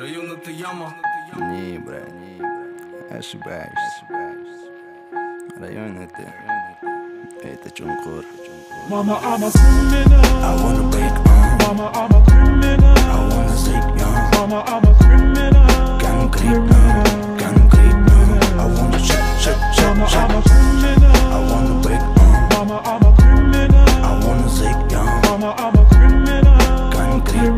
Район это яма. Не, брат, ошибаешься. Район это Чункур. Mama, I'm a criminal. I wanna break on. Mama, I'm a criminal. I wanna sleep young. Mama, I'm a criminal. Concrete, I wanna shut. Mama, I'm a criminal. I wanna break on. Mama, I'm a criminal. I wanna sleep young. Mama, I'm a criminal. Concrete.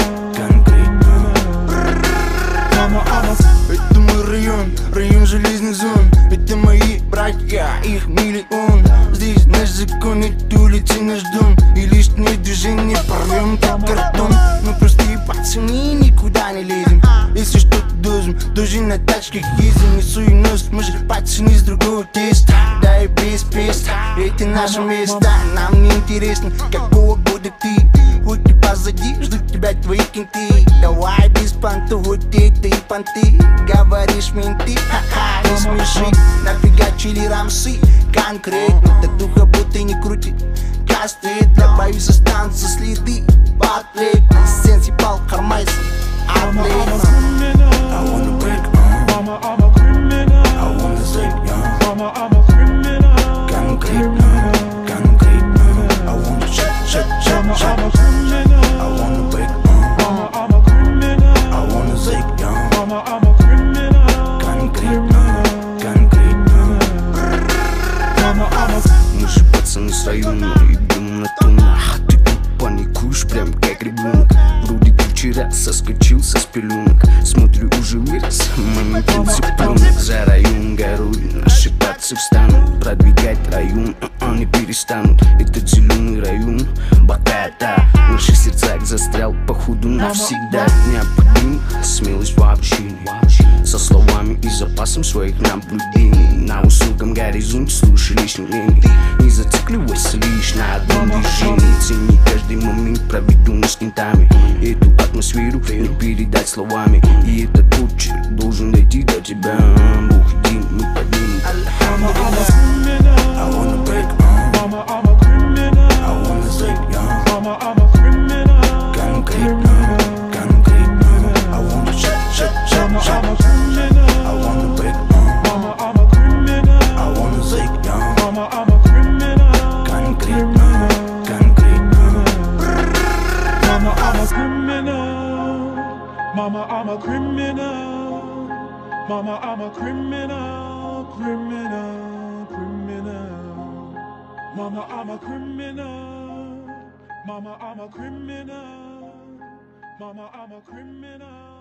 Mama, I'm a Это мой район железных зон. Это мои братья, их миллион. Здесь наш закон, это улицы наш дом. И лишнее движение порвем как картон. Мы простые пацаны, никуда не лезем. Если что-то должен на тачках ездим. Не суй нос, мы же пацаны с другого теста. Да и без песта, это наше место. Нам не интересно, какого года ты. Хоть ты позади, ждут тебя твои кенты. Давай без понтов, вот это и понты. Говоришь менты, ха-ха, не смеши. Нафигачили рамсы, конкретно. Татуха будто не крутит кастрет. Я боюсь, останутся следы. Портрет, сенси пал кармайс. Mama, I'm a criminal. I wanna break on. Mama, I'm a criminal. I wanna sleep young. Mama, I'm a criminal. Concrete, I wanna shut. Mama, I'm a criminal. I wanna break on. Mama, I'm a criminal. I wanna sleep young. Mama, I'm a criminal. Concrete. Mama, I'm a Мы же пацаны с района, идем на тоннах. Ты тут паникуешь, прям как ребенок. Вроде ты вчера соскочил со спеленок. Смотрю, уже вырос, моментин цыпленок. За район горой наши пацы встанут. Продвигать район, не перестанут. Этот зеленый район, богата. В наших сердцах застрял, походу, навсегда. Необходим смелость в общении. Со словами и запасом своих наблюдений. На высоком горизонте слушай лишний мнений. Не зацикливайся лишь на одном движении. Цени каждый момент, проведенный с кентами. Эту атмосферу не передать словами. И этот почерк должен дойти до тебя. Бог един, мы поднимем. Mama, I'm a criminal. I wanna break on. Mama, I'm a criminal. I wanna sleep young. Mama, I'm a criminal. Concrete, I wanna shut. Mama, I'm a criminal. I wanna break on. Mama, I'm a criminal. I wanna sleep young. Mama, I'm a criminal. Concrete. Mama, I'm a criminal. Mama, I'm a criminal. Mama, I'm a criminal. Mama, I'm a criminal. Mama, I'm a criminal. Mama, I'm a criminal.